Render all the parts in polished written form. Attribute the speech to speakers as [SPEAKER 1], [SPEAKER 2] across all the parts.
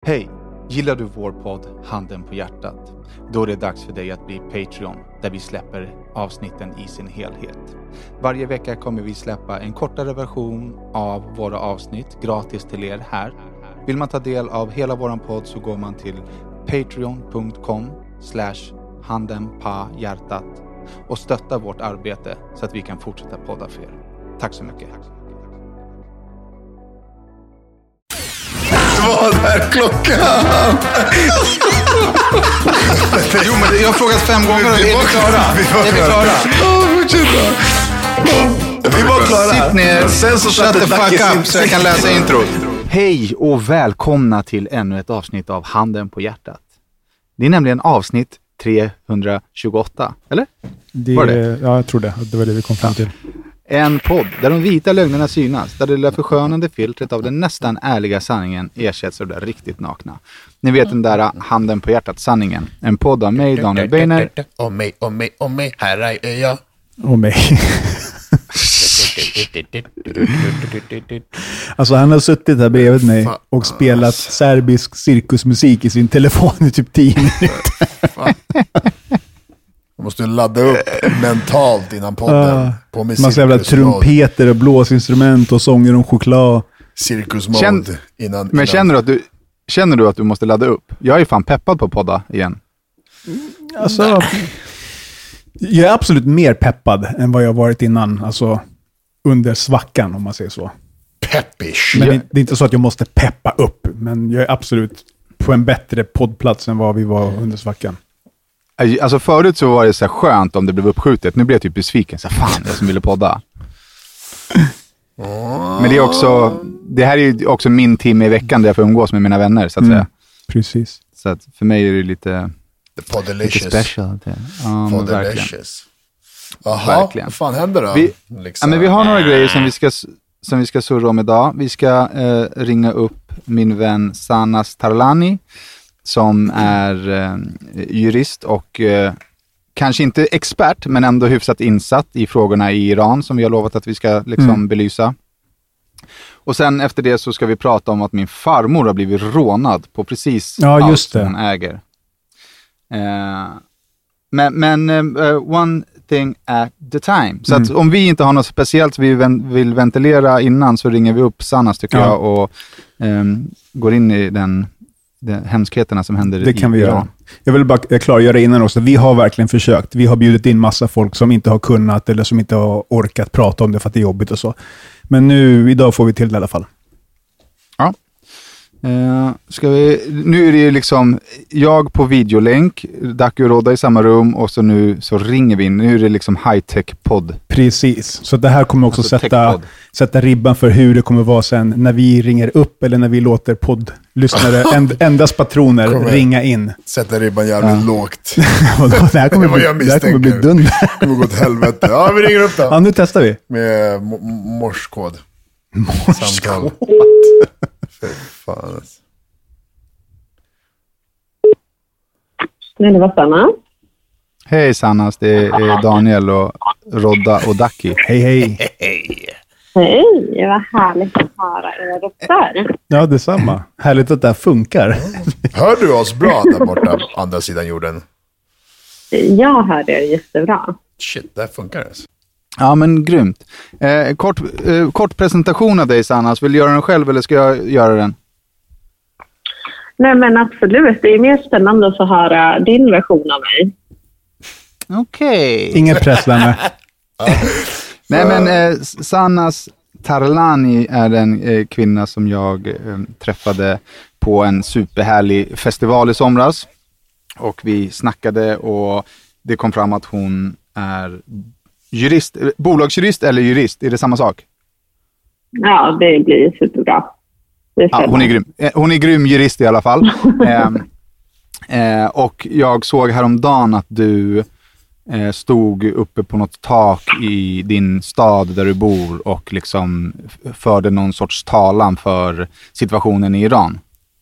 [SPEAKER 1] Hej! Gillar du vår podd Handen på hjärtat? Då är det dags för dig att bli Patreon, där vi släpper avsnitten i sin helhet. Varje vecka kommer vi släppa en kortare version av våra avsnitt gratis till er här. Vill man ta del av hela våran podd så går man till patreon.com/handenpahjärtat och stöttar vårt arbete så att vi kan fortsätta podda för er. Tack så mycket.
[SPEAKER 2] Vad är klockan?
[SPEAKER 1] Jo, men jag har frågat 5 gånger och är vi klara?
[SPEAKER 2] Vi var klara.
[SPEAKER 1] Sitt ner,
[SPEAKER 2] sen så
[SPEAKER 1] shut the fuck up så jag kan läsa introt. Hej och välkomna till ännu ett avsnitt av Handen på hjärtat. Det är nämligen avsnitt 328, eller?
[SPEAKER 3] Var det? Ja, jag tror det. Det var det vi kom fram till.
[SPEAKER 1] En podd där de vita lögnerna synas, där det lilla förskönande filtret av den nästan ärliga sanningen ersätts av det riktigt nakna. Ni vet den där Handen på hjärtat-sanningen. En podd av mig, Daniel Beiner.
[SPEAKER 2] Och mig, här är jag.
[SPEAKER 3] Och mig. Alltså han har suttit här bredvid mig och spelat serbisk cirkusmusik i sin telefon i typ 10 minuter.
[SPEAKER 2] Man måste ladda upp mentalt innan podden. På med
[SPEAKER 3] massa jävla trumpeter och blåsinstrument och sånger om choklad.
[SPEAKER 2] Cirkusmode innan.
[SPEAKER 1] Men känner du att du måste ladda upp? Jag är fan peppad på podda igen.
[SPEAKER 3] Alltså, jag är absolut mer peppad än vad jag varit innan. Alltså under svackan, om man säger så.
[SPEAKER 2] Peppish.
[SPEAKER 3] Men det är inte så att jag måste peppa upp. Men jag är absolut på en bättre poddplats än vad vi var under svackan.
[SPEAKER 1] Alltså förut så var det så här skönt om det blev uppskjutet. Nu blev jag typ besviken. Så fan, jag som ville podda. Men det är också, det här är ju också min timme i veckan där jag får umgås med mina vänner, så att säga.
[SPEAKER 3] Precis.
[SPEAKER 1] Så att för mig är det lite
[SPEAKER 2] special.
[SPEAKER 1] Ja,
[SPEAKER 2] Poddelicious. Jaha, vad fan händer då?
[SPEAKER 1] Men vi har några grejer som vi ska surra om idag. Vi ska ringa upp min vän Sanas Tarlani, som är jurist och kanske inte expert, men ändå hyfsat insatt i frågorna i Iran, som vi har lovat att vi ska belysa. Och sen efter det så ska vi prata om att min farmor har blivit rånad på precis allt som hon äger. Men one thing at the time. Så att om vi inte har något speciellt vi vill ventilera innan, så ringer vi upp Sanas, tycker jag, och går in i de hemskheterna som händer i Iran. Det kan vi göra.
[SPEAKER 3] Jag vill bara klargöra innan också. Vi har verkligen försökt. Vi har bjudit in massa folk som inte har kunnat eller som inte har orkat prata om det för att det är jobbigt och så. Men idag får vi till det i alla fall.
[SPEAKER 1] Ja. Nu är det liksom jag på videolänk, Daku och Rodda i samma rum, och så nu så ringer vi in. Nu är det liksom high-tech-podd.
[SPEAKER 3] Precis, så det här kommer också sätta ribban för hur det kommer vara sen när vi ringer upp eller när vi låter poddlyssnare endast patroner ringa in.
[SPEAKER 2] Sätta ribban jävligt lågt.
[SPEAKER 3] Det här kommer bli dunder.
[SPEAKER 2] Det kommer gå till helvete. Ja, vi ringer upp då.
[SPEAKER 3] Ja, nu testar vi.
[SPEAKER 2] Med morskod.
[SPEAKER 3] Morskod.
[SPEAKER 2] Fan.
[SPEAKER 4] Nej, det var Sanna.
[SPEAKER 1] Hej Sannas, det är Daniel och Rodda och Daki.
[SPEAKER 3] Hej.
[SPEAKER 4] Hej, det var härligt att höra era röster.
[SPEAKER 3] Ja, detsamma. Härligt att det här funkar.
[SPEAKER 2] Hör du oss bra där borta, andra sidan jorden?
[SPEAKER 4] Jag hör det jättebra.
[SPEAKER 2] Shit, det funkar det.
[SPEAKER 1] Ja, men grymt. Kort presentation av dig, Sannas. Vill du göra den själv eller ska jag göra den?
[SPEAKER 4] Nej, men absolut. Det är mer spännande att få höra din version av mig.
[SPEAKER 1] Okej.
[SPEAKER 3] Ingen press längre.
[SPEAKER 1] Nej, men Sanas Tarlani är en kvinna som jag träffade på en superhärlig festival i somras. Och vi snackade och det kom fram att hon är jurist, bolagsjurist eller jurist, är det samma sak?
[SPEAKER 4] Ja, det blir superbra.
[SPEAKER 1] Ja, hon är grym. Hon är grym jurist i alla fall. Och jag såg häromdagen att du stod uppe på något tak i din stad där du bor och liksom förde någon sorts talan för situationen i Iran.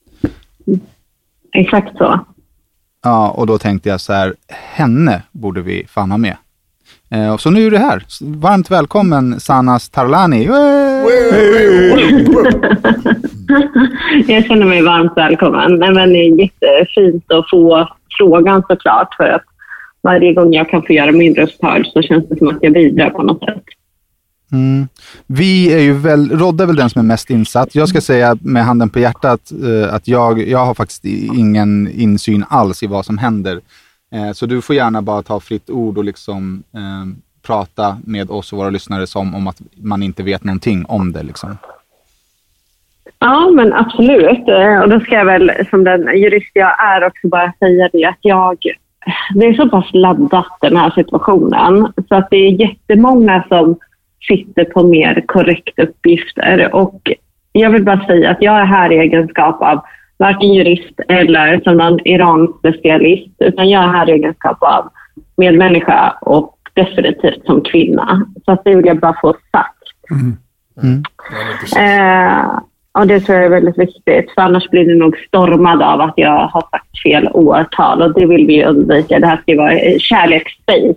[SPEAKER 4] Exakt så.
[SPEAKER 1] Ja, och då tänkte jag så här, henne borde vi fan ha med. Och så nu är du här. Varmt välkommen, Sanas Tarlani.
[SPEAKER 4] Jag känner mig varmt välkommen. Men det är jättefint att få frågan såklart, för att varje gång jag kan få göra min röst hörd så känns det som att jag bidrar på något sätt.
[SPEAKER 1] Vi är ju Rodde är väl den som är mest insatt. Jag ska säga med handen på hjärtat att jag har faktiskt ingen insyn alls i vad som händer. Så du får gärna bara ta fritt ord och liksom prata med oss och våra lyssnare som om att man inte vet någonting om det liksom.
[SPEAKER 4] Ja, men absolut. Och då ska jag väl, som den jurist jag är, också bara säga det att det är så pass laddat den här situationen, så att det är jättemånga som sitter på mer korrekta uppgifter, och jag vill bara säga att jag är här i egenskap av varken jurist eller som någon Iran-specialist, utan jag är här i egenskap av medmänniska och definitivt som kvinna. Så att det vill jag bara få sagt. Och det tror jag är väldigt viktigt, för annars blir det nog stormad av att jag har sagt fel årtal, och det vill vi undvika. Det här ska vara kärleksspace.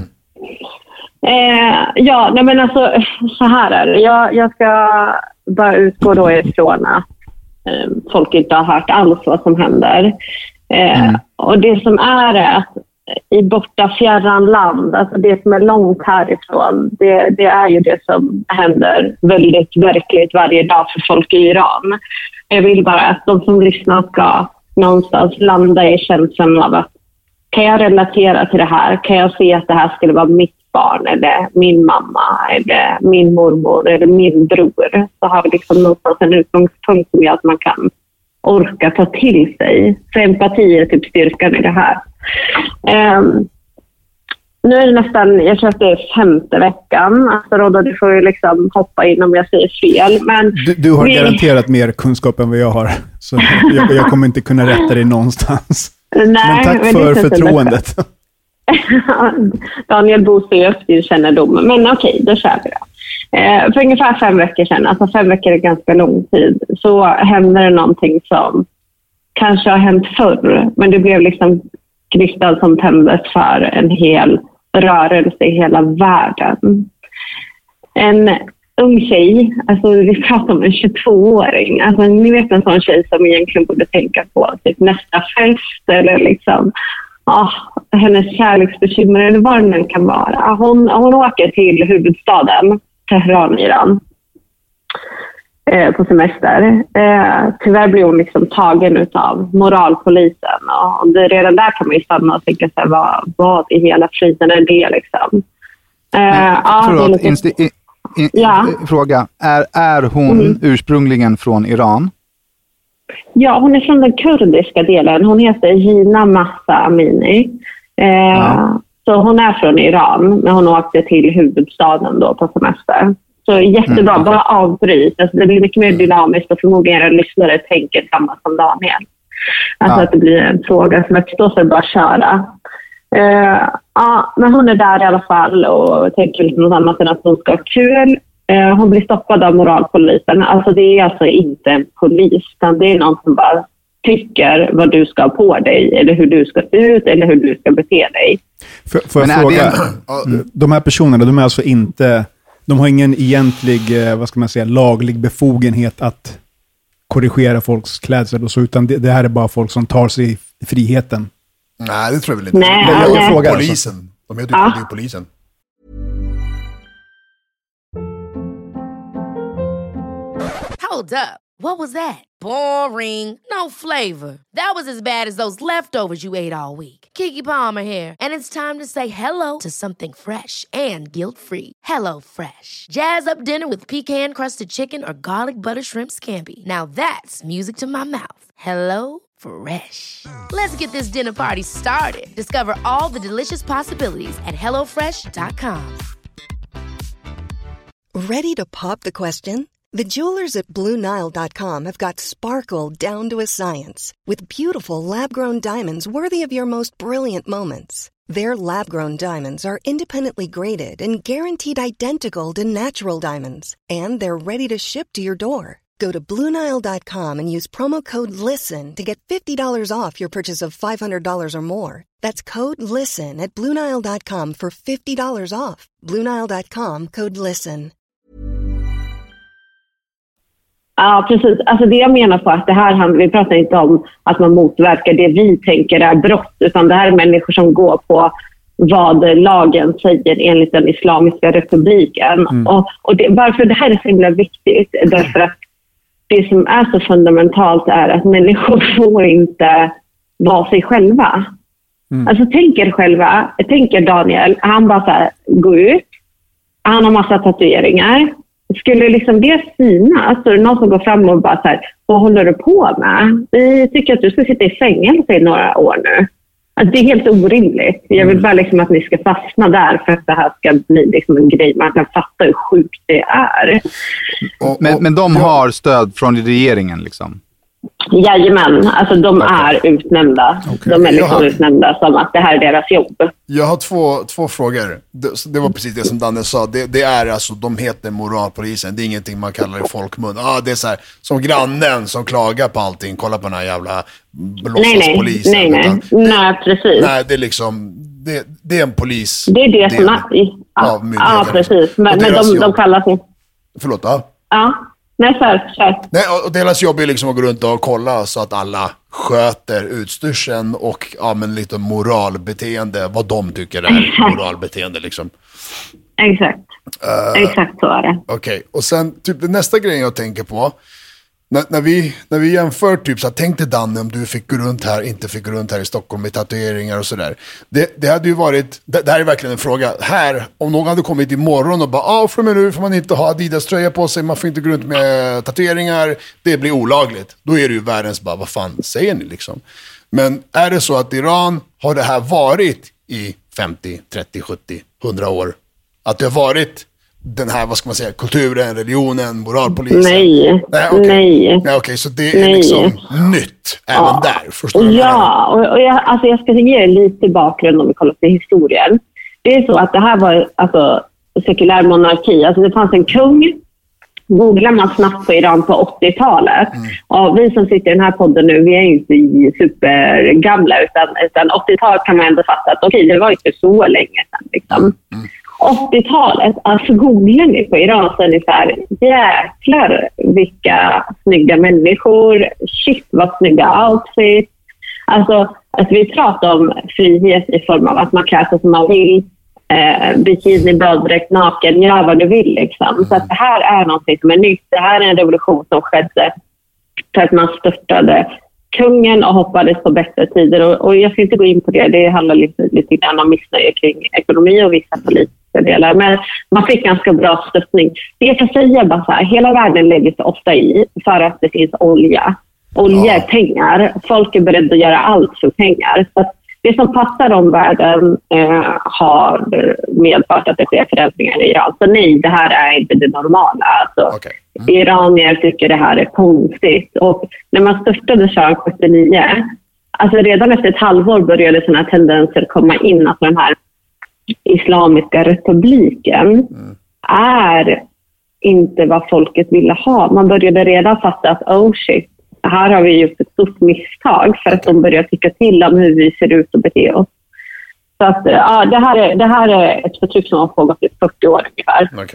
[SPEAKER 4] Men alltså så här är det. Jag ska bara utgå då ifrån att folk inte har hört alls vad som händer. Och det som är att i borta fjärran land, alltså det som är långt härifrån, det är ju det som händer väldigt verkligt varje dag för folk i Iran. Jag vill bara att de som lyssnar ska någonstans landa i känslan av att kan jag relatera till det här? Kan jag se att det här skulle vara mitt barn eller min mamma eller min mormor eller min bror? Så har vi liksom någonstans en utgångspunkt som gör att man kan orka ta till sig. För empati är typ styrkan i det här. Nu är det nästan, jag tror att det är 5:e veckan. Alltså Rodda, du får ju liksom hoppa in om jag säger fel. Men
[SPEAKER 3] du har garanterat mer kunskap än vad jag har. Så jag kommer inte kunna rätta dig någonstans.
[SPEAKER 4] Nej,
[SPEAKER 3] men tack för förtroendet.
[SPEAKER 4] Daniel boostar ju upp din kännedom. Men okej, då kör vi då. För ungefär 5 veckor sedan, alltså 5 veckor är ganska lång tid, så hände det någonting som kanske har hänt förr, men det blev liksom kristal som tändes för en hel rörelse i hela världen. En ung tjej, alltså vi pratar om en 22-åring, alltså ni vet en sån tjej som egentligen borde tänka på typ nästa fest eller liksom hennes kärleksbekymmer eller vad den kan vara. Hon åker till huvudstaden Teheran, Iran, på semester. Tyvärr blir hon liksom tagen av moralpolisen, och redan där kan man ju stanna och tänka sig vad i hela friden är det liksom.
[SPEAKER 1] Fråga, är hon ursprungligen från Iran?
[SPEAKER 4] Ja, hon är från den kurdiska delen. Hon heter Gina Mahsa Amini. Så hon är från Iran, men hon åkte till huvudstaden då på semester. Så jättebra, bara avbryt. Alltså, det blir mycket mer dynamiskt, och förmodligen era lyssnare tänker samma som Daniel. Alltså att det blir en fråga som uppstår, så bara köra. Men hon är där i alla fall och tänker liksom något annat än att hon ska ha kul. Hon blir stoppad av moralpolisen. Alltså det är alltså inte en polis, utan det är någon som bara tycker vad du ska ha på dig, eller hur du ska se ut, eller hur du ska bete dig.
[SPEAKER 3] Får jag fråga, de här personerna, de är alltså inte, de har ingen egentlig, vad ska man säga, laglig befogenhet att korrigera folks klädsel och så, utan det här är bara folk som tar sig friheten.
[SPEAKER 2] Nej, det tror jag väl inte.
[SPEAKER 4] Nej,
[SPEAKER 2] polisen. De är ju polisen.
[SPEAKER 5] Hold up. What was that? Boring. No flavor. That was as bad as those leftovers you ate all week. Keke Palmer here, and it's time to say hello to something fresh and guilt-free. Hello Fresh. Jazz up dinner with pecan-crusted chicken or garlic butter shrimp scampi. Now that's music to my mouth. Hello Fresh. Let's get this dinner party started. Discover all the delicious possibilities at hellofresh.com.
[SPEAKER 6] Ready to pop the question? The jewelers at BlueNile.com have got sparkle down to a science with beautiful lab-grown diamonds worthy of your most brilliant moments. Their lab-grown diamonds are independently graded and guaranteed identical to natural diamonds, and they're ready to ship to your door. Go to BlueNile.com and use promo code LISTEN to get $50 off your purchase of $500 or more. That's code LISTEN at BlueNile.com for $50 off. BlueNile.com, code LISTEN.
[SPEAKER 4] Ja, precis. Alltså det jag menar på att det här, vi pratar inte om att man motverkar det vi tänker är brott, utan det här är människor som går på vad lagen säger enligt den islamiska republiken. Och varför det här är så himla viktigt, därför att det som är så fundamentalt är att människor får inte vara sig själva. Alltså tänker Daniel, han bara så här, gå ut, han har massa tatueringar. Skulle liksom det synas, så är det någon som går fram och bara så här, vad håller du på med? Vi tycker att du ska sitta i fängelse i några år nu. Alltså det är helt orimligt. Jag vill bara liksom att ni ska fastna där för att det här ska bli liksom en grej. Man kan fatta hur sjukt det är.
[SPEAKER 1] Men de har stöd från regeringen liksom?
[SPEAKER 4] Jajamän, alltså de är utnämnda. Okay. De är liksom utnämnda som att det här är deras jobb.
[SPEAKER 2] Jag har två frågor. Det var precis det som Danne sa. Det är alltså, de heter moralpolisen. Det är ingenting man kallar i folkmun. Det är så här, som grannen som klagar på allting. Kolla på den här jävla låtsaspolisen.
[SPEAKER 4] Nej, precis.
[SPEAKER 2] Nej, det är liksom, det är en polis.
[SPEAKER 4] Det är det som är. Ja, precis. Men de kallar sig...
[SPEAKER 2] Förlåt,
[SPEAKER 4] Ja. Nej,
[SPEAKER 2] Nej, och deras jobb är liksom att gå runt och kolla så att alla sköter utstyrseln och men lite moralbeteende, vad de tycker är moralbeteende liksom.
[SPEAKER 4] Exakt. Exakt så är det.
[SPEAKER 2] Okej, och sen typ det nästa grejen jag tänker på, när vi jämför typ så här, tänk dig Danne om du fick gå runt här, inte fick gå runt här i Stockholm med tatueringar och sådär. Det hade ju varit, det här är verkligen en fråga. Här, om någon hade kommit imorgon och bara, från och med nu får man inte ha Adidas-tröja på sig, man får inte gå runt med tatueringar, det blir olagligt. Då är det ju världens bara, vad fan säger ni liksom? Men är det så att Iran har det här varit i 50, 30, 70, 100 år? Att det har varit den här, vad ska man säga, kulturen, religionen, moralpolisen?
[SPEAKER 4] Nej.
[SPEAKER 2] Okej, så det är liksom nytt även där, förstår du?
[SPEAKER 4] Ja, och jag ska ge lite bakgrund om vi kollar på historien. Det är så att det här var alltså sekulär monarki. Alltså det fanns en kung. Googlar man snabbt på Iran på 80-talet. Och vi som sitter i den här podden nu, vi är ju inte supergamla, utan 80-talet kan man ändå fatta att okej, det var inte så länge sedan liksom. 80-talet, alltså googlar ni på Iran så är det så här, jäklar vilka snygga människor, shit vad snygga outfits. Alltså vi pratar om frihet i form av att man klär sig som man vill, bikini, baddräkt, naken, gör vad du vill liksom. Så att det här är någonting som är nytt. Det här är en revolution som skedde för att man störtade kungen och hoppades på bättre tider. Och jag ska inte gå in på det. Det handlar lite grann om missnöje kring ekonomi och vissa politiska delar. Men man fick ganska bra stöttning. Det jag kan säga bara så här, hela världen lägger sig ofta i för att det finns olja. Olja är pengar. Folk är beredda att göra allt för pengar. Så att det som passar omvärlden har medfört att det sker förändringar i Iran. Så nej, det här är inte det normala. Alltså, iranier tycker det här är konstigt. Och när man störtade Shah 79, alltså redan efter ett halvår började sådana tendenser komma in. Att den här islamiska republiken är inte vad folket ville ha. Man började redan fatta att här har vi gjort ett stort misstag för att de börjar tycka till om hur vi ser ut och beter oss. Så att det här är ett förtryck som har pågått i 40 år ungefär.
[SPEAKER 2] Okej.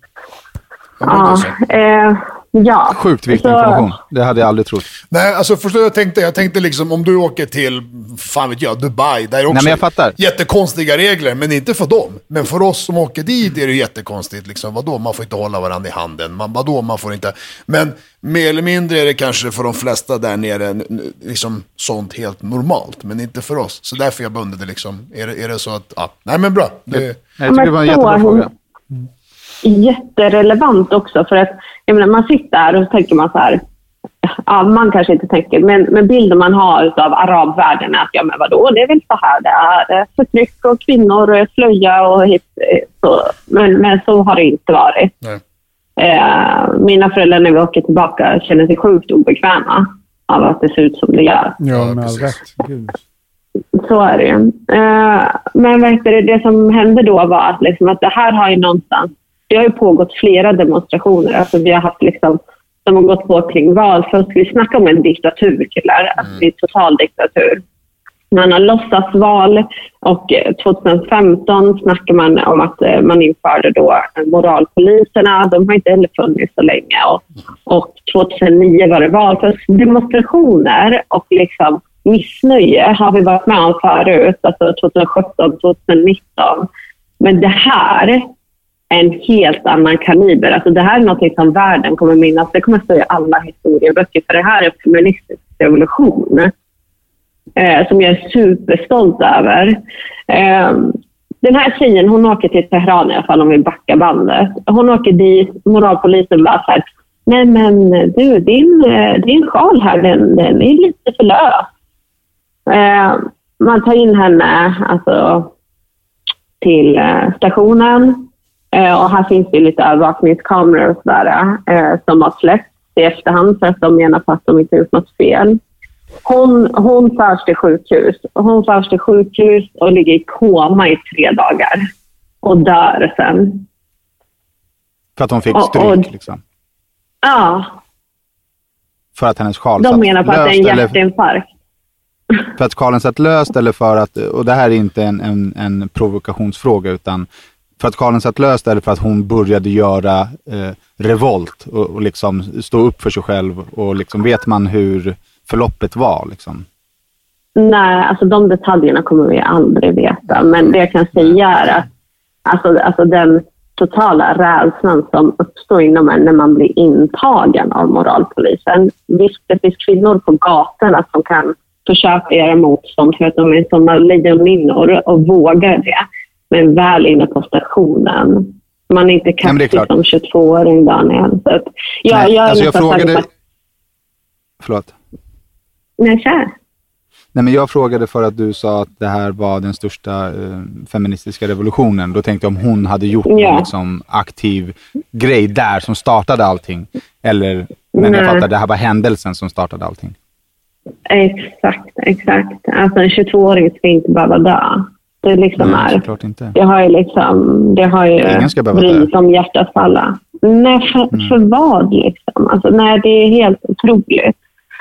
[SPEAKER 1] Sjukt viktig information. Det hade jag aldrig trott.
[SPEAKER 2] Nej, alltså förstår jag tänkte liksom om du åker till, fan vet jag, Dubai, där är också jättekonstiga regler, men inte för dem. Men för oss som åker dit är det jättekonstigt liksom. Vadå, man får inte hålla varandra i handen. Man får inte. Men mer eller mindre är det kanske för de flesta där nere liksom sånt helt normalt, men inte för oss. Så därför jag bundade det liksom. Är det så att nej men bra.
[SPEAKER 1] Jag tycker det var en jättebra fråga.
[SPEAKER 4] Jätterelevant också, för att jag menar, man sitter där och så tänker man så här, man kanske inte tänker, men bilden man har av arabvärlden är att men vadå, det är väl så här, det är förtryck och kvinnor och slöja och så, men så har det inte varit. Mina föräldrar när vi åker tillbaka känner sig sjukt obekväma av att det ser ut som det gör.
[SPEAKER 3] Ja, med all rätt. Gud.
[SPEAKER 4] Så är det ju. Men det som hände då var att, liksom, att det här har ju någonstans, det har ju pågått flera demonstrationer. Alltså vi har haft liksom, som har gått på kring val. Först vi snackar om en diktatur, killar. Alltså det är total diktatur. Man har låtsasval och 2015 snackar man om att man införde då moralpoliserna. De har inte heller funnits så länge. Och 2009 var det val för demonstrationer och liksom missnöje har vi varit med om förut, alltså 2017, 2019. Men det här är en helt annan kaliber. Alltså det här är något som världen kommer minnas. Det kommer stå i alla historieböcker, för det här är en feministisk revolution som jag är superstolt över. Den här tjejen, hon åker till Teheran i alla fall, om vi backar bandet. Hon åker dit, moralpolisen bara så här: nej men du, din sjal här, den är lite för lös. Man tar in henne alltså till stationen, och här finns det lite övervakningskameror och sådär som har släppts i efterhand för att de menar på att de inte gjort något fel. Hon förs till sjukhus och ligger i koma i 3 dagar och dör sen.
[SPEAKER 1] För att hon fick stryk liksom?
[SPEAKER 4] Ja.
[SPEAKER 1] För att hennes sjal
[SPEAKER 4] de menar på att det är en hjärtinfarkt.
[SPEAKER 1] För att sjalen satt löst, eller för att, och det här är inte en provokationsfråga, utan för att sjalen satt löst, eller för att hon började göra revolt och liksom stå upp för sig själv, och liksom, vet man hur förloppet var liksom?
[SPEAKER 4] Nej, alltså de detaljerna kommer vi aldrig veta, men det jag kan säga är att alltså den totala rädslan som uppstår inom en när man blir intagen av moralpolisen. Visst, det finns kvinnor på gatorna som kan försöka göra motstånd för att de är sådana lejonminnor och vågar det. Men väl inne på stationen. Man är inte kastig som 22-åring, Daniel. Så att jag
[SPEAKER 1] frågade... Förlåt.
[SPEAKER 4] Nej, kär.
[SPEAKER 1] Nej, men jag frågade för att du sa att det här var den största feministiska revolutionen. Då tänkte jag om hon hade gjort en liksom aktiv grej där som startade allting. Eller, men jag fattar, det här var händelsen som startade allting.
[SPEAKER 4] Exakt. Alltså en 22-åring ska inte behöva dö. Det liksom
[SPEAKER 1] nej, såklart inte.
[SPEAKER 4] Det har ju bryt som hjärtat falla. Nej, för vad liksom? Alltså, nej, det är helt otroligt.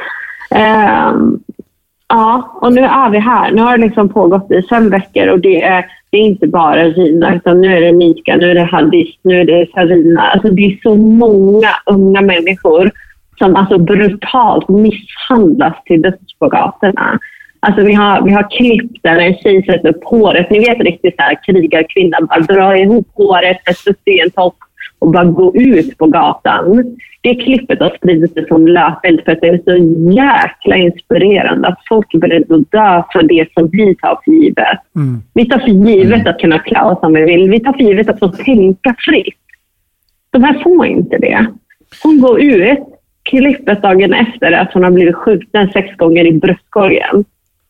[SPEAKER 4] Ja, och nu är vi här. Nu har det liksom pågått i 5 veckor, och det är inte bara Rina, utan nu är det Mika, nu är det Hadis, nu är det Sarina. Alltså det är så många unga människor som alltså brutalt misshandlas till döds på gatorna. Alltså vi har klipp där en tjej sätter upp håret. Ni vet riktigt så här, krigarkvinnan bara drar ihop håret, sätter upp i en topp och bara gå ut på gatan. Det klippet har spridit sig som löpeld för att det är så jäkla inspirerande att folk är beredda att dö för det som vi tar för givet. Vi tar för givet att kunna klä oss som vi vill. Vi tar för givet att få tänka fritt. De här får inte det. Hon går ut, klippet dagen efter att hon har blivit skjuten 6 gånger i bröstkorgen.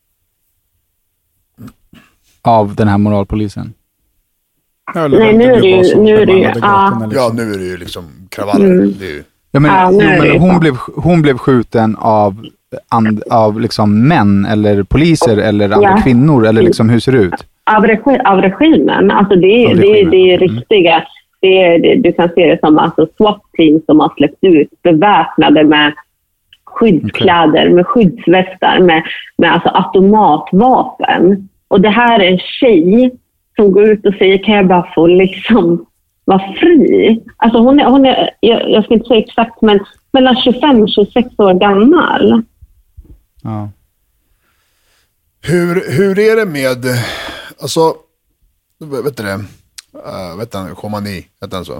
[SPEAKER 1] Av den här moralpolisen?
[SPEAKER 4] Nej, nu är det
[SPEAKER 2] ju liksom kravaller. Det är ju...
[SPEAKER 1] hon blev skjuten av liksom män eller poliser eller andra kvinnor, eller liksom hur ser det ut?
[SPEAKER 4] Av regimen. Alltså det är riktiga. Du kan se det som alltså SWAT-team som har släppt ut beväpnade med skyddskläder, med skyddsvästar, med alltså automatvapen. Och det här är en tjej som går ut och säger, kan jag bara få liksom vara fri? Alltså hon är jag ska inte säga exakt, men mellan 25 och 26 år gammal.
[SPEAKER 1] Ja.
[SPEAKER 2] Hur är det med, alltså, vet du det? Vet han, Khomani, vet han så?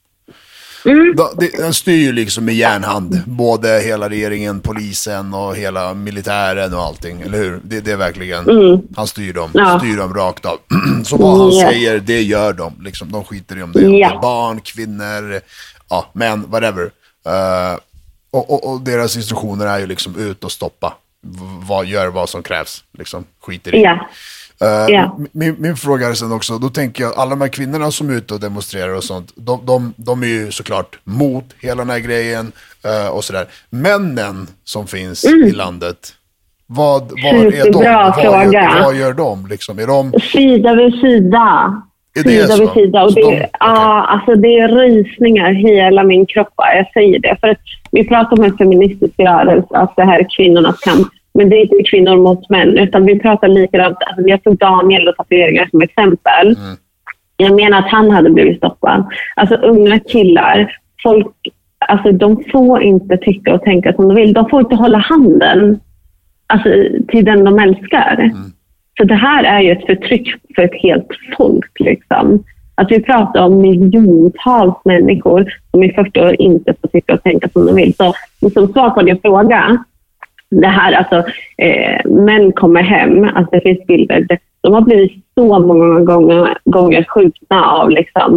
[SPEAKER 2] Den styr ju liksom med järnhand, både hela regeringen, polisen och hela militären och allting, eller hur? Det är verkligen, han styr dem rakt av. Så vad han säger, det gör de liksom, de skiter i om det är barn, kvinnor, män, whatever. Och deras instruktioner är ju liksom ut och stoppa, gör vad som krävs, liksom, skiter i. Min fråga är sen också, då tänker jag, alla de här kvinnorna som är ute och demonstrerar och sånt, de är ju såklart mot hela den här grejen och sådär. Männen som finns i landet, vad är de? Vad gör de? Liksom? Är de...
[SPEAKER 4] Sida vid sida. Sida vid sida. Och alltså det är rysningar hela min kropp. Jag säger det. För att vi pratar om en feministisk rörelse, att det här är kvinnornas kamp. Men det är inte kvinnor mot män, utan vi pratar likadant. Alltså, jag tog Daniel och tatueringar som exempel. Jag menar att han hade blivit stoppad. Alltså unga killar, folk, alltså de får inte tycka och tänka som de vill. De får inte hålla handen alltså, till den de älskar. Så det här är ju ett förtryck för ett helt folk liksom. Att vi pratar om miljontals människor som i 40 år inte får tycka och tänka som de vill. Så som svar på din fråga, det här alltså, män kommer hem, alltså det finns bilder, de har blivit så många gånger skjutna av liksom,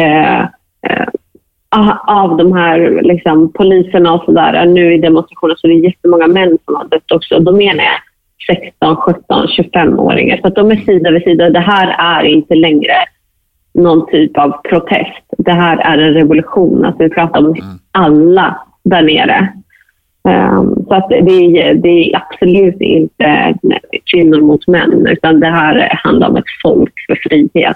[SPEAKER 4] av de här liksom, poliserna och sådär. Nu i demonstrationer så är det jättemånga män som har dött också. Då menar jag 16, 17, 25-åringar. Så att de är sida vid sida. Det här är inte längre någon typ av protest. Det här är en revolution. Alltså vi pratar om alla där nere. Så att det är absolut inte kvinnor mot män, utan det här handlar om ett folk för frihet.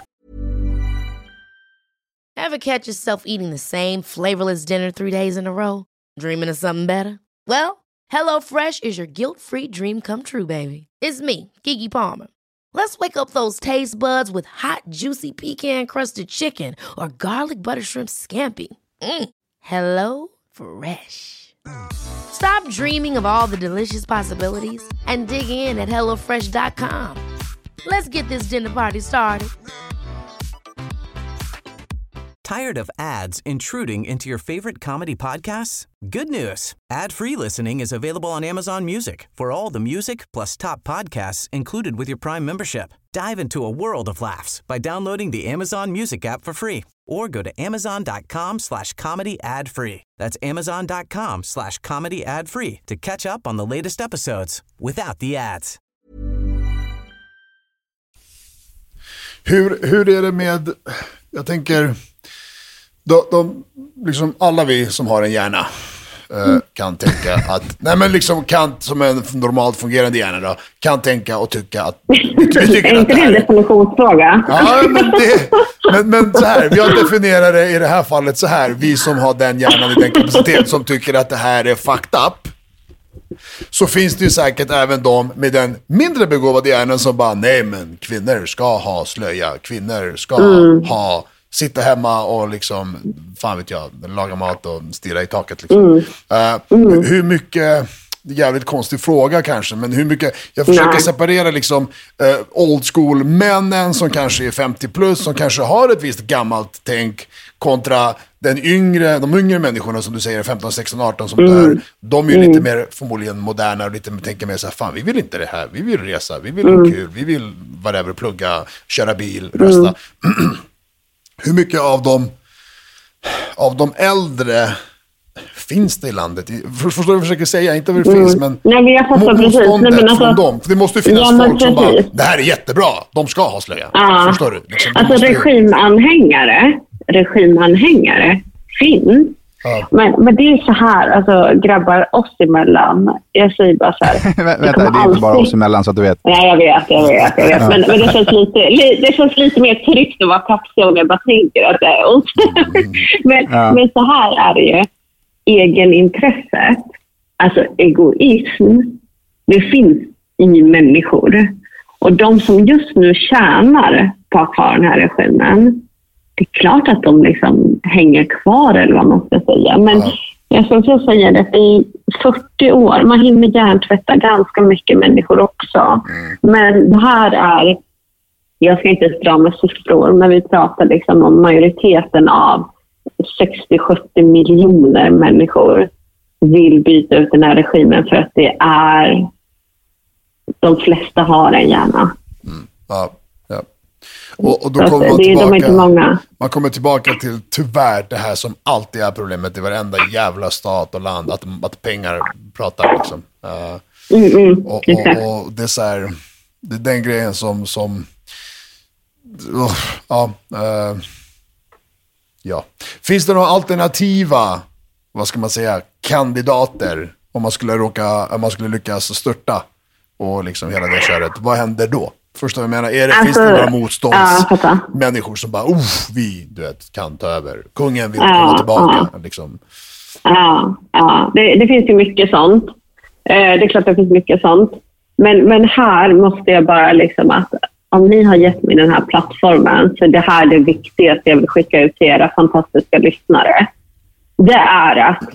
[SPEAKER 5] Ever catch yourself eating the same flavorless dinner 3 days in a row? Dreaming of something better? Well, HelloFresh is your guilt-free dream come true, baby. It's me, Keke Palmer. Let's wake up those taste buds with hot, juicy pecan-crusted chicken or garlic butter shrimp scampi. Hello Fresh. Stop dreaming of all the delicious possibilities and dig in at HelloFresh.com. Let's get this dinner party started.
[SPEAKER 7] Tired of ads intruding into your favorite comedy podcasts? Good news. Ad-free listening is available on Amazon Music for all the music plus top podcasts included with your Prime membership. Dive into a world of laughs by downloading the Amazon Music app for free or go to amazon.com/comedy ad-free. That's amazon.com/comedy ad-free to catch up on the latest episodes without the ads.
[SPEAKER 2] Hur är det med, jag tänker, de liksom alla vi som har en hjärna kan tänka att, nej men liksom kan, som en normalt fungerande hjärna då, kan tänka och tycka att vi tycker att det här är en definitionsfråga. Ja, men så här, vi har definierat det i det här fallet så här, vi som har den hjärnan i den kapacitet som tycker att det här är fucked up. Så finns det ju säkert även de med den mindre begåvade hjärnan som bara, nej men kvinnor ska ha slöja, kvinnor ska ha sitta hemma och liksom, fan vet jag, laga mat och stirra i taket liksom. Hur mycket, jävligt konstig fråga kanske, men hur mycket, jag försöker separera liksom old school männen som kanske är 50 plus, som kanske har ett visst gammalt tänk kontra de yngre människorna som du säger 15, 16, 18 som dör. De är ju lite mer förmodligen moderna och lite tänker mer så här, fan vi vill inte det här, vi vill resa, vi vill ha kul, vi vill whatever, plugga, köra bil, rösta. Hur mycket av de äldre finns det i landet? Förstår du vad jag försöker säga? Inte vad det finns, men motståndet från dem. För det måste ju finnas folk som bara, det här är jättebra, de ska ha slöja. Förstår du? Liksom,
[SPEAKER 4] alltså regimanhängare finns. Men det är så här, alltså grabbar oss emellan. Jag säger bara så här.
[SPEAKER 1] Vänta, det är inte bara oss emellan så att du vet.
[SPEAKER 4] Nej, jag vet. Men det känns lite mer tryggt att vara kaxig om jag bara tänker att det är oss. Men så här är det ju. Egenintresset, alltså egoism, det finns i människor. Och de som just nu tjänar på att ha den här regimen, det är klart att de liksom hänger kvar eller vad man ska säga. Men jag ska också säga att i 40 år, man hinner hjärntvätta ganska mycket människor också. Men det här är, jag ska inte dra med siffror, men vi pratar liksom om majoriteten av 60-70 miljoner människor vill byta ut den här regimen för att det är, de flesta har en hjärna.
[SPEAKER 2] Ja. Och då kommer man kommer tillbaka till tyvärr det här som alltid är problemet i varenda jävla stat och land, att pengar pratar liksom. Och det är så här, det är den grejen som finns det några alternativa, vad ska man säga, kandidater om man skulle lyckas störta och liksom hela det köret, vad händer då? Förstår jag menar, finns det några motståndsmänniskor som bara, vi kan ta över, kungen vill komma tillbaka liksom.
[SPEAKER 4] Det finns ju mycket sånt. Det är klart att det finns mycket sånt. Men här måste jag bara liksom att om ni har gett mig den här plattformen, så det här är det viktigaste jag vill skicka ut till era fantastiska lyssnare. Det är att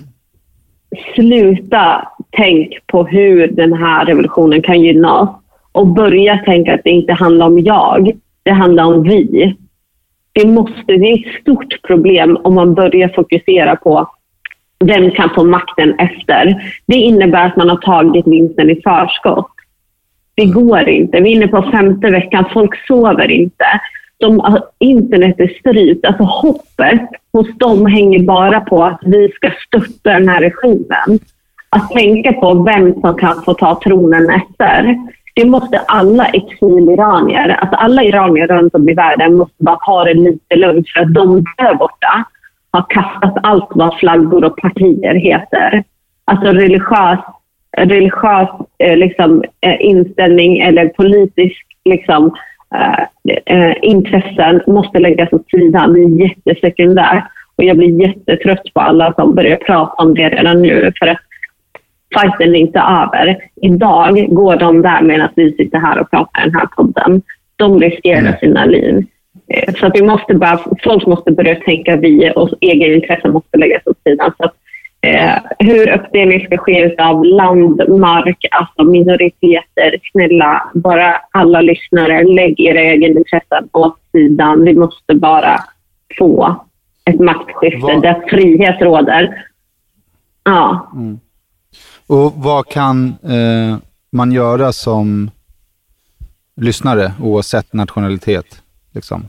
[SPEAKER 4] sluta tänk på hur den här revolutionen kan gynna oss och börja tänka att det inte handlar om jag, det handlar om vi. Det är ett stort problem om man börjar fokusera på vem kan få makten efter. Det innebär att man har tagit vinsten i förskott. Det går inte. Vi är inne på 5:e veckan. Folk sover inte. Internet är strypt. Alltså hoppet hos dem hänger bara på att vi ska stötta den här regimen. Att tänka på vem som kan få ta tronen efter. Det måste alla exiliranier, alltså alla iranier runt om i världen måste bara ta det lite lugnt, för att de där borta har kastat allt vad flaggor och partier heter. Alltså religiös liksom, inställning eller politisk liksom, intressen måste läggas åt sidan. Det är jättesekundärt. Och jag blir jättetrött på alla som börjar prata om det redan nu, för att fighten är inte över. Idag går de där medan vi sitter här och pratar i den här podden. De riskerar sina liv. Så att folk måste börja tänka vi och egen intressen måste läggas åt sidan. Så att, hur uppdelning ska ske av land, mark, alltså minoriteter, snälla, bara alla lyssnare, lägg era egen intressen åt sidan. Vi måste bara få ett maktskifte där frihet råder. Ja.
[SPEAKER 1] Mm. Och vad kan man göra som lyssnare oavsett nationalitet? Liksom?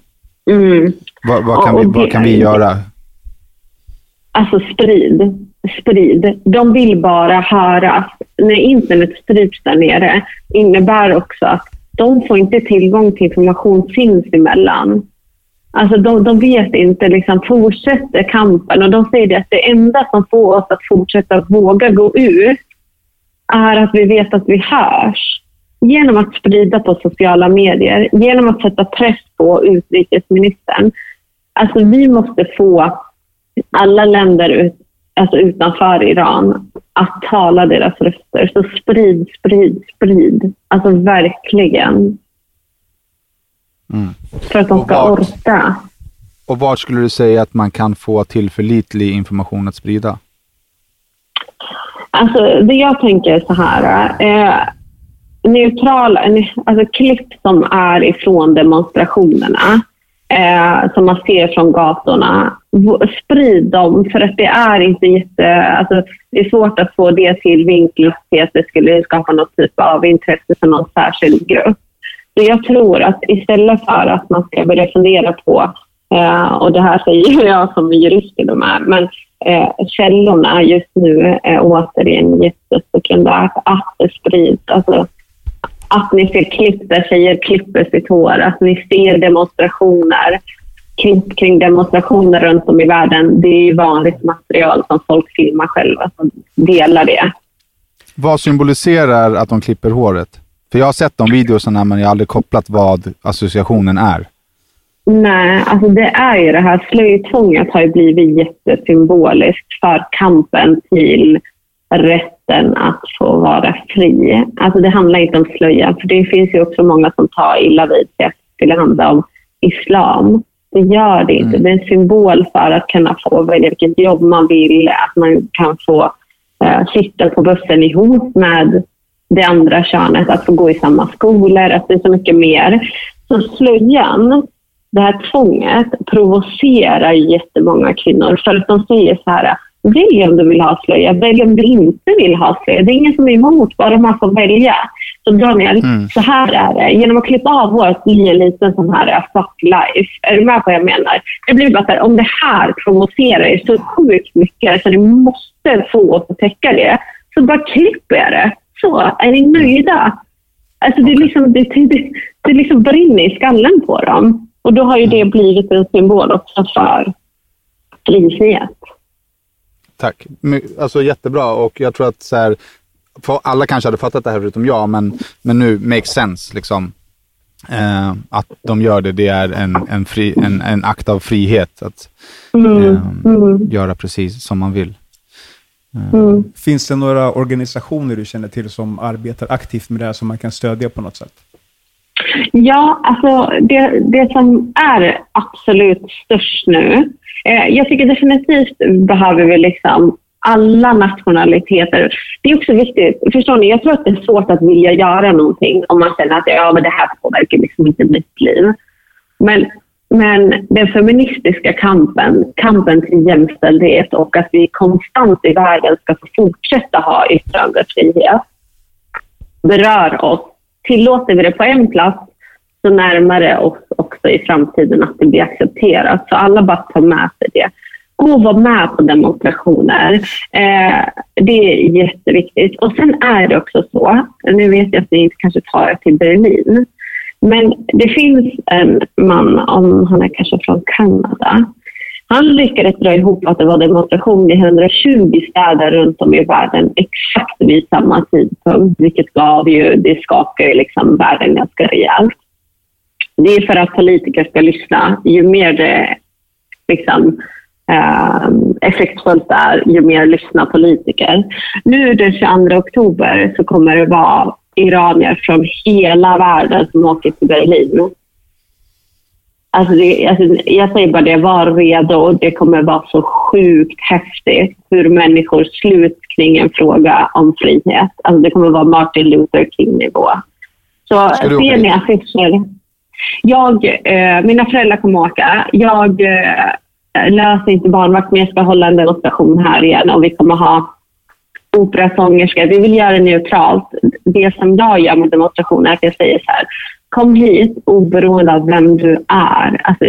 [SPEAKER 1] Vad kan vi göra?
[SPEAKER 4] Alltså sprid. De vill bara höras. När internet stryps där nere innebär också att de får inte tillgång till information sinsemellan. Alltså de vet inte, liksom, fortsätter kampen, och de säger att det enda som får oss att fortsätta våga gå ut är att vi vet att vi hörs. Genom att sprida på sociala medier, genom att sätta press på utrikesministern. Alltså vi måste få alla länder utanför Iran att tala deras röster. Så sprid. Alltså verkligen. För att de ska orka.
[SPEAKER 1] Och vad skulle du säga att man kan få tillförlitlig information att sprida? Alltså det jag tänker är så här. Neutrala, alltså klipp som är ifrån demonstrationerna. Som man ser från gatorna. Sprid dem, för att det är inte det är svårt att få det till vinkling att det skulle skapa något typ av intresse för någon särskild grupp. Så jag tror att istället för att man ska börja fundera på, och det här säger jag som jurist till och med, men källorna just nu är återigen jättesekundärt, att det sprids. Alltså, att ni ser klipp där tjejer klipper sitt hår, att ni ser demonstrationer, klipp kring demonstrationer runt om i världen. Det är ju vanligt material som folk filmar själva, som delar det. Vad symboliserar att de klipper håret? För jag har sett de videorna, men jag har aldrig kopplat vad associationen är. Nej, alltså det är ju det här slöjtvånget har ju blivit jättesymboliskt för kampen till rätten att få vara fri. Alltså det handlar inte om slöja, för det finns ju också många som tar illa vid sig att det skulle handla om islam. Det gör det inte. Det är en symbol för att kunna få välja vilket jobb man vill, att man kan få sitta på bussen ihop med det andra könet, att få gå i samma skolor, att det är så mycket mer. Så slöjan, det här tvånget, provocerar jättemånga kvinnor, för att de säger så här: välj om du vill ha slöja, välj om du inte vill ha slöja. Det är ingen som är emot, bara man får välja. Så Daniel, så här är det. Genom att klippa av håret blir en liten sån här fuck life. Är du med på vad jag menar? Det blir bara så här, om det här provocerar er så sjukt mycket så ni måste få oss att täcka det, så bara klipper jag det. Så, är ni nöjda? Alltså det liksom brinner i skallen på dem. Och då har ju det blivit en symbol också för frihet. Tack. Alltså jättebra, och jag tror att så här, för alla kanske hade fattat det här förutom jag, men nu makes sense liksom. Att de gör det är en akt av frihet att göra precis som man vill.
[SPEAKER 3] Finns det några organisationer du känner till som arbetar aktivt med det här som man kan stödja på något sätt?
[SPEAKER 4] Ja, alltså det som är absolut störst nu, jag tycker definitivt behöver vi liksom alla nationaliteter. Det är också viktigt, förstår ni, jag tror att det är svårt att vilja göra någonting om man känner att men det här påverkar liksom inte mitt liv. Men den feministiska kampen till jämställdhet och att vi konstant i världen ska få fortsätta ha yttrandefrihet berör oss. Tillåter vi det på en plats så närmar det oss också i framtiden att det blir accepterat. Så alla bara tar med sig det. Gå och vara med på demonstrationer. Det är jätteviktigt. Och sen är det också så, nu vet jag att ni inte kanske tar er till Berlin, men det finns en man, om han är kanske från Kanada. Han lyckades dra ihop att det var demonstration i 120 städer runt om i världen exakt vid samma tidpunkt, vilket det skakar ju liksom världen ganska rejält. Det är för att politiker ska lyssna. Ju mer det liksom effektfullt är, ju mer lyssnar politiker. Nu den 22 oktober så kommer det vara iranier från hela världen som åker till Berlin. Alltså jag säger bara det, var redo. Det kommer vara så sjukt häftigt hur människor sluts kring en fråga om frihet. Alltså det kommer vara Martin Luther King-nivå. Så ser ni affischer? Mina föräldrar kommer åka. Jag löser inte barnvakt, men jag ska hålla en demonstration här igen och vi kommer ha operasångerska. Vi vill göra det neutralt. Det som jag gör med demonstrationer är att jag säger så här: kom hit oberoende av vem du är. Alltså,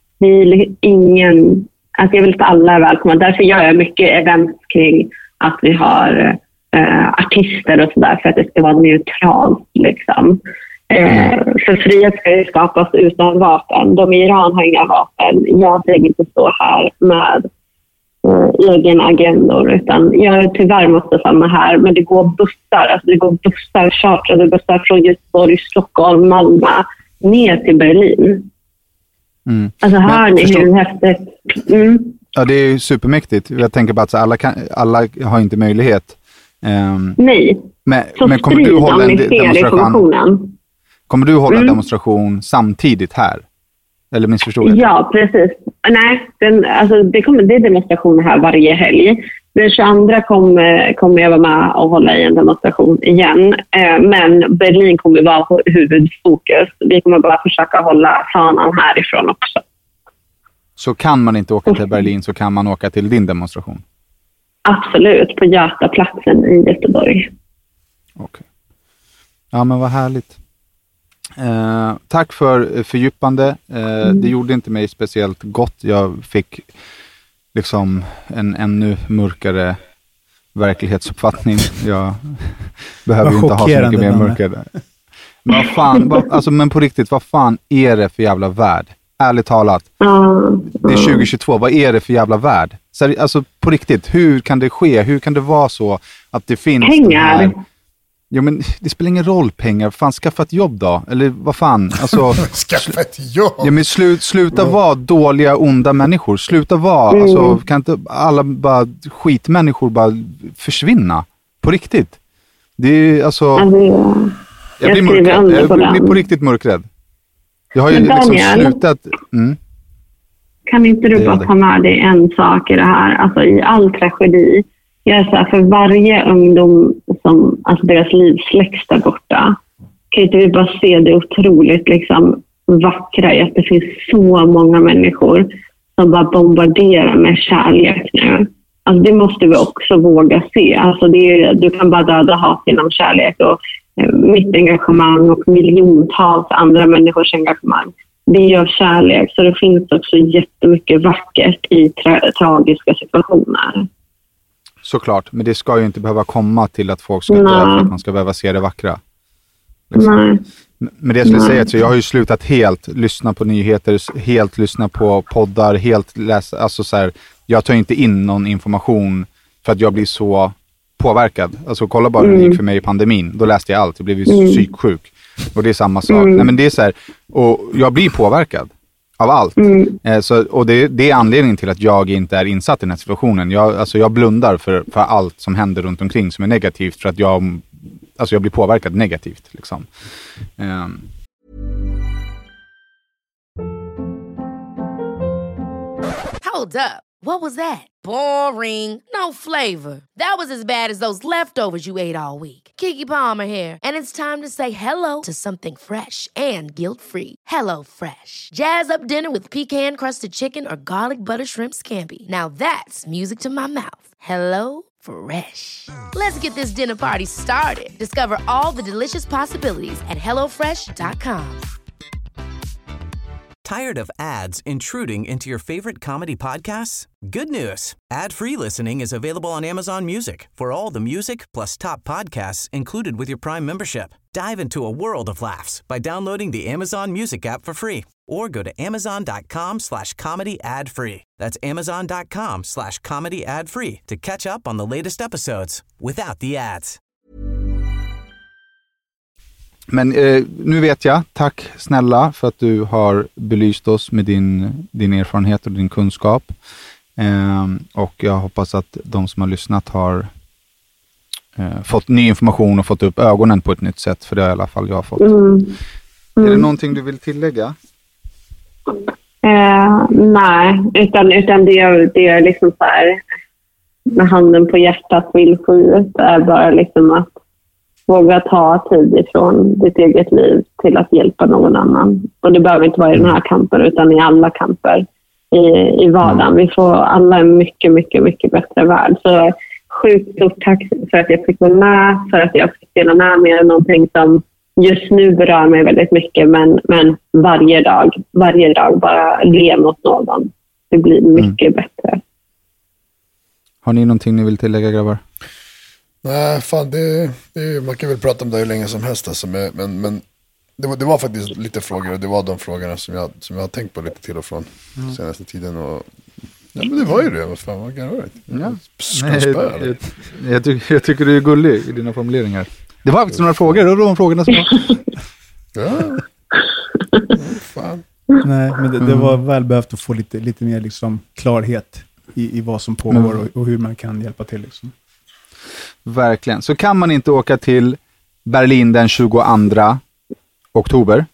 [SPEAKER 4] jag vill att alla är välkomna. Därför gör jag mycket event kring att vi har artister och sådär, för att det ska vara neutralt liksom. För frihet ska ju skapas utan vapen. De i Iran har inga vapen. Jag tänker inte stå här med egen agendor, utan jag tyvärr måste stanna här, men det går bussar, alltså det går bussar, chartrade bussar från Göteborg, Stockholm, Malmö ner till Berlin. Alltså hör ni hur häftigt?
[SPEAKER 1] Ja, det är ju supermäktigt. Jag tänker bara att alla har inte möjlighet.
[SPEAKER 4] Nej.
[SPEAKER 1] Men kommer du hålla en demonstration? Kommer du hålla demonstration samtidigt här? Eller missförstod jag?
[SPEAKER 4] Ja, precis. Nej, det är demonstrationer här varje helg. Den 22 kommer jag vara med och hålla i en demonstration igen. Men Berlin kommer vara huvudfokus. Vi kommer bara försöka hålla fanan härifrån också.
[SPEAKER 1] Så kan man inte åka till Berlin så kan man åka till din demonstration? Absolut, på
[SPEAKER 4] Götaplatsen i Göteborg.
[SPEAKER 1] Okej. Ja, men vad härligt. Tack för fördjupande. Det gjorde inte mig speciellt gott. Jag fick liksom en ännu mörkare verklighetsuppfattning. Jag behöver ju inte ha så mycket mer mörkare. Men vad fan, men på riktigt, vad fan är det för jävla värld? Ärligt talat. Det är 2022, vad är det för jävla värld? Alltså på riktigt, hur kan det ske? Hur kan det vara så att det finns
[SPEAKER 4] pengar?
[SPEAKER 1] Jo, men det spelar ingen roll pengar. Fan, skaffa ett jobb då. Eller vad fan? Alltså,
[SPEAKER 2] skaffa ett jobb?
[SPEAKER 1] Ja, men sluta vara dåliga, onda människor. Sluta vara, alltså, kan inte alla bara skitmänniskor bara försvinna? På riktigt. Det är alltså... Jag blir mörkrädd. Jag blir på riktigt mörkrädd. Jag har ju liksom slutat...
[SPEAKER 4] Kan inte du bara ta med dig en sak i det här? Alltså i all tragedi. Jag är så här, för varje ungdom som, alltså deras liv släcks där borta, kan inte vi bara se det otroligt liksom vackra i att det finns så många människor som bara bombarderar med kärlek nu. Alltså det måste vi också våga se. Alltså du kan bara döda hat genom kärlek, och mitt engagemang och miljontals andra människors engagemang, det gör kärlek. Så det finns också jättemycket vackert i tragiska situationer.
[SPEAKER 1] Såklart, men det ska ju inte behöva komma till att folk ska dö för att man ska behöva se det vackra. Liksom. Men det jag skulle säga, så jag har ju slutat helt lyssna på nyheter, helt lyssna på poddar, helt läsa, alltså så här, jag tar inte in någon information för att jag blir så påverkad. Alltså kolla bara hur det gick för mig i pandemin, då läste jag allt, jag blev ju psyksjuk. Och det är samma sak. Nej, men det är så här, och jag blir påverkad. av allt. Och det är anledningen till att jag inte är insatt i den här situationen. Jag blundar för allt som händer runt omkring som är negativt, för att jag blir påverkad negativt liksom.
[SPEAKER 5] Hold up. What was that? Boring. No flavor. That was as bad as those leftovers you ate all week. Keke Palmer here, and it's time to say hello to something fresh and guilt-free. Hello Fresh. Jazz up dinner with pecan-crusted chicken or garlic butter shrimp scampi. Now that's music to my mouth. Hello Fresh. Let's get this dinner party started. Discover all the delicious possibilities at hellofresh.com.
[SPEAKER 7] Tired of ads intruding into your favorite comedy podcasts? Good news. Ad-free listening is available on Amazon Music for all the music plus top podcasts included with your Prime membership. Dive into a world of laughs by downloading the Amazon Music app for free or go to amazon.com/comedy ad-free. That's amazon.com/comedy ad-free to catch up on the latest episodes without the ads.
[SPEAKER 1] Men nu vet jag, tack snälla för att du har belyst oss med din erfarenhet och din kunskap. Och jag hoppas att de som har lyssnat har fått ny information och fått upp ögonen på ett nytt sätt, för det har i alla fall jag fått. Är det någonting du vill tillägga?
[SPEAKER 4] Nej, utan det är liksom så här, med handen på hjärtat vill få ut, är bara liksom att våga ta tid ifrån ditt eget liv till att hjälpa någon annan. Och det behöver inte vara i den här kampen, utan i alla kamper i vardagen. Vi får alla en mycket, mycket, mycket bättre värld. Så sjukt stort tack för att jag fick vara med, för att jag fick dela med mig av någonting som just nu berör mig väldigt mycket. Men varje dag bara le mot någon. Det blir mycket bättre.
[SPEAKER 1] Har ni någonting ni vill tillägga, grabbar?
[SPEAKER 2] Nej, fan, man kan väl prata om det hur länge som helst alltså, men det var faktiskt lite frågor, och det var de frågorna som jag har tänkt på lite till och från senaste tiden, och ja, men det var ju det, vad fan, vad kan det vara?
[SPEAKER 1] Jag tycker du är gullig i dina formuleringar. Det var faktiskt några frågor, och de frågorna som
[SPEAKER 2] ja. Fan.
[SPEAKER 3] Nej, men det var välbehövt att få lite mer liksom klarhet i vad som pågår och hur man kan hjälpa till liksom.
[SPEAKER 1] Verkligen. Så kan man inte åka till Berlin den 22 oktober,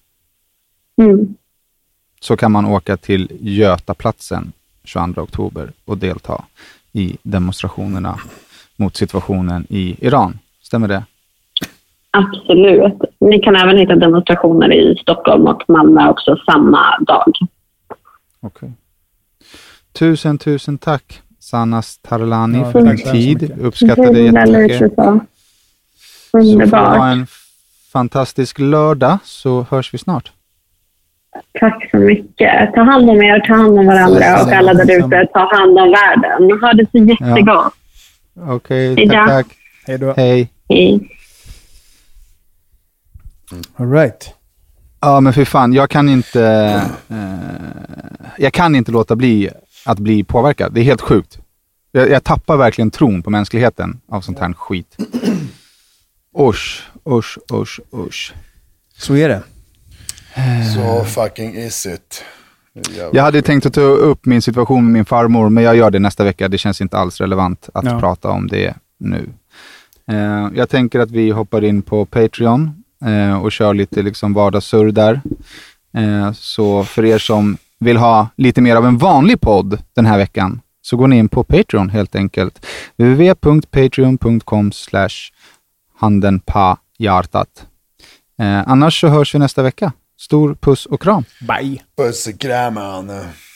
[SPEAKER 1] så kan man åka till Götaplatsen 22 oktober och delta i demonstrationerna mot situationen i Iran. Stämmer det?
[SPEAKER 4] Absolut. Ni kan även hitta demonstrationer i Stockholm och Malmö också samma dag.
[SPEAKER 1] Okej. Tusen tack, Sannas Tarlani, för din tid. Uppskattar det jättemycket. Så får du ha en fantastisk lördag, så hörs vi snart.
[SPEAKER 4] Tack så mycket. Ta hand om er, ta hand om varandra, och alla där ute, ta hand om världen. Ha det så jättegott.
[SPEAKER 1] Okej, tack.
[SPEAKER 3] Hej då.
[SPEAKER 1] Hej.
[SPEAKER 3] All right.
[SPEAKER 1] Ja, men för fan, jag kan inte låta bli att bli påverkad. Det är helt sjukt. Jag tappar verkligen tron på mänskligheten av sånt här skit. Usch.
[SPEAKER 3] Så är det.
[SPEAKER 2] Så fucking is it.
[SPEAKER 1] Jag hade tänkt att ta upp min situation med min farmor, men jag gör det nästa vecka. Det känns inte alls relevant att prata om det nu. Jag tänker att vi hoppar in på Patreon och kör lite liksom vardagssurr där. Så för er som vill ha lite mer av en vanlig podd den här veckan, så går ni in på Patreon helt enkelt. www.patreon.com/handenpahjartat. Annars så hörs vi nästa vecka. Stor puss och kram.
[SPEAKER 3] Bye.
[SPEAKER 2] Puss och kram, Anna.